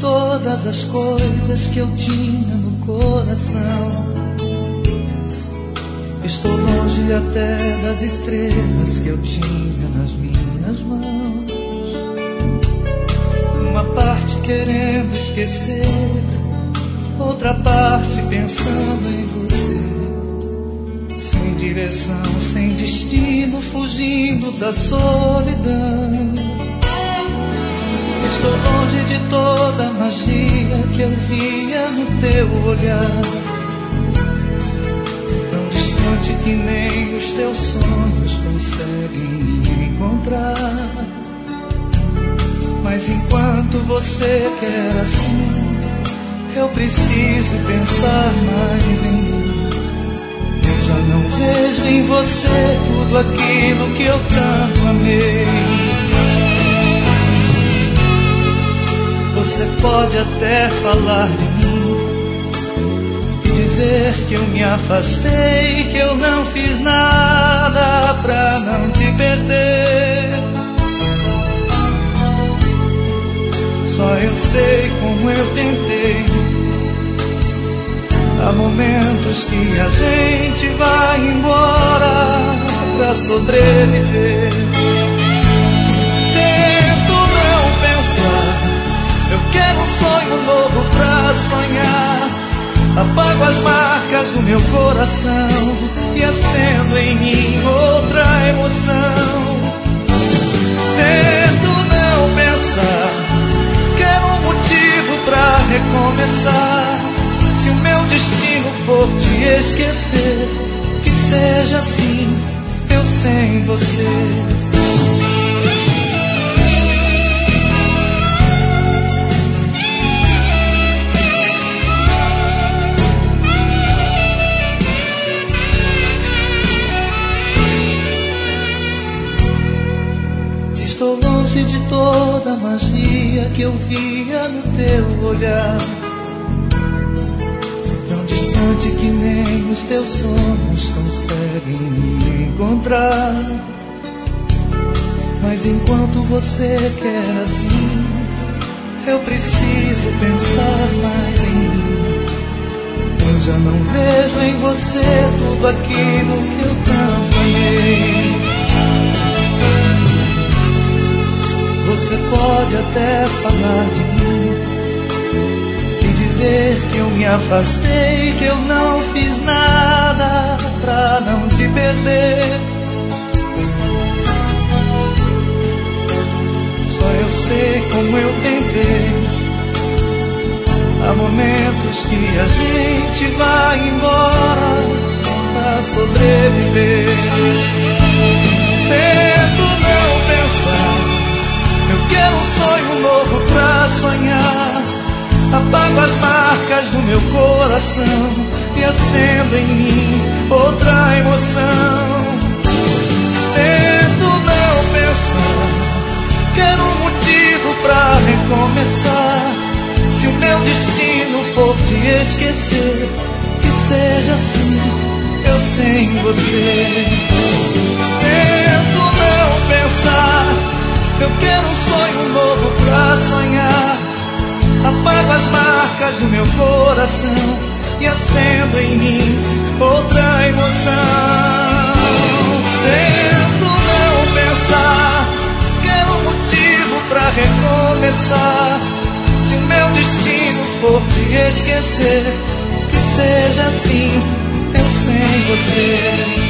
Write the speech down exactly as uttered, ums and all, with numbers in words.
todas as coisas que eu tinha no coração. Estou longe até das estrelas que eu tinha nas minhas mãos. Uma parte querendo esquecer, outra parte pensando em você. Sem direção, sem destino, fugindo da solidão. Estou longe de toda a magia que eu via no teu olhar, tão distante que nem os teus sonhos conseguem me encontrar. Mas enquanto você quer assim, eu preciso pensar mais em mim. Eu já não vejo em você tudo aquilo que eu tanto amei. Você pode até falar de mim e dizer que eu me afastei, que eu não fiz nada pra não te perder. Só eu sei como eu tentei. Há momentos que a gente vai embora pra sobreviver. Tento não pensar. Eu quero um sonho novo pra sonhar. Apago as marcas do meu coração e acendo em mim outra emoção. Tento não pensar. Quero um motivo pra recomeçar. Se o meu destino for te esquecer, que seja assim, eu sem você. Estou longe de toda a magia que eu via no teu olhar, tão distante que nem os teus sonhos conseguem me encontrar. Mas enquanto você quer assim, eu preciso pensar mais em mim. Eu já não vejo em você tudo aquilo que eu tanto amei. Você pode até falar de mim e dizer que eu me afastei, que eu não fiz nada pra não te perder. Só eu sei como eu tentei. Há momentos que a gente vai embora pra sobreviver. Tento não pensar. Eu quero um sonho novo pra sonhar. Apago as marcas do meu coração e acendo em mim outra emoção. Tento não pensar. Quero um motivo pra recomeçar. Se o meu destino for te esquecer, que seja assim, eu sem você. Tento não pensar. Eu quero um sonho novo pra sonhar. Apago as marcas do meu coração e acendo em mim outra emoção. Tento não pensar. Quero um motivo pra recomeçar. Se o meu destino for te esquecer, que seja assim, eu sem você.